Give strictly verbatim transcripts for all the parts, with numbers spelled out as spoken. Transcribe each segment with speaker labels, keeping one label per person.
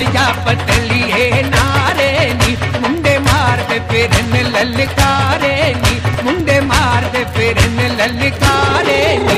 Speaker 1: हट जा पतलिए नारे नी, मुंडे मार दे फिरन ललकारे नी, मुंडे मार दे फिरन ललकारे नी।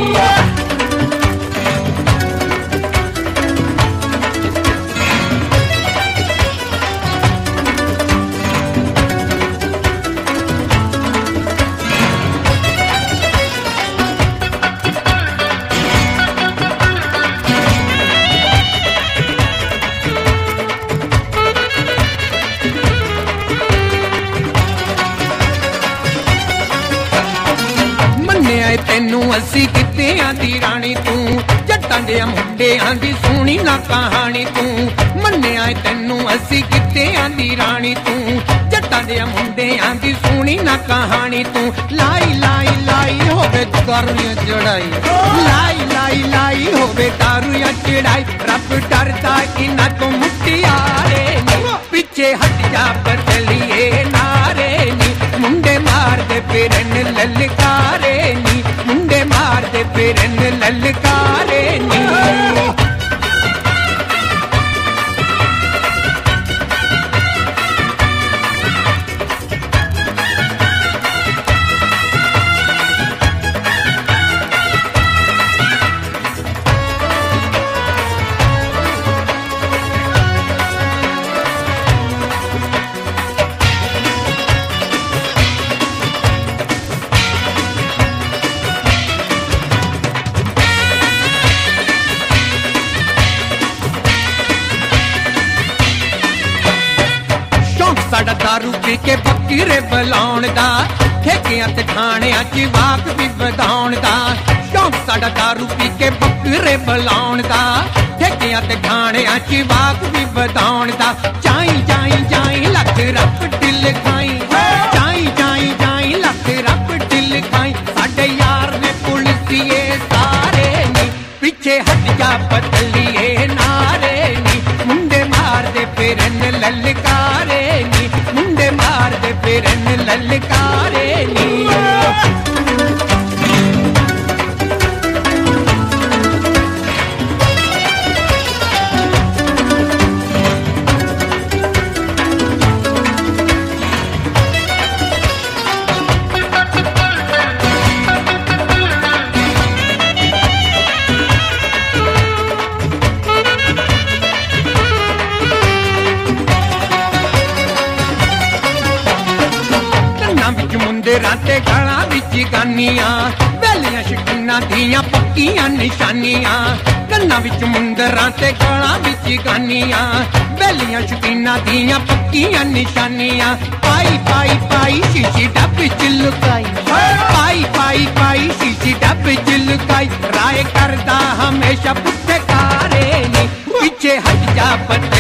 Speaker 1: तेनू असी कित्तियां दी रानी तू, जट्टां दे मुंडियां दी सोहनी ना कहानी तू। मन्निया तेनू असी कित्तियां दी रानी तू, जट्टां दे मुंडियां दी सोहनी ना कहानी तू। लाई लाई लाई होवे दारू या चढ़ाई, लाई लाई लाई होवे दारू या चढ़ाई, रब डरदा इना तो मुटियारे नी। पीछे हट जा बदलिए नारे नी, मुंडे मार दे फिरन ललकारे नी, मुंडे मार दे फिरन ललकारे नी। साडा दारू पी के बकीरे बलाउण दा, ठेकियां ते ठाणियां च वाक भी वधाउण दा। शौक साडा दारू पी के बकीरे बलाउण दा, ठेकियां ते ठाणियां च वाक भी वधाउण दा। जाई जाई जाई लख रब दिल खाई, जाई जाई जाई लख रब दिल खाई, साडे यार ने पुलिसिए सारे नी। पीछे हट जा बदलिए नारे नी, मुंडे मार दे फिरन ललकारे नी, मुंडे मार दे फिरन ललकारे नी। मुंडेरां ते गलां विच गानियां, वेलियां शकीनां दियां पक्कियां निशानियां। गन्नां विच मुंडेरां ते गलां विच गानियां, वेलियां शकीनां दियां पक्कियां निशानियां। पाई पाई पाई शीशी डब्बे च लुकाई, पाई पाई पाई शीशी डब्बे च लुकाई, राय करदा हमेशा पुट्ठे कारे नी। पीछे हट जा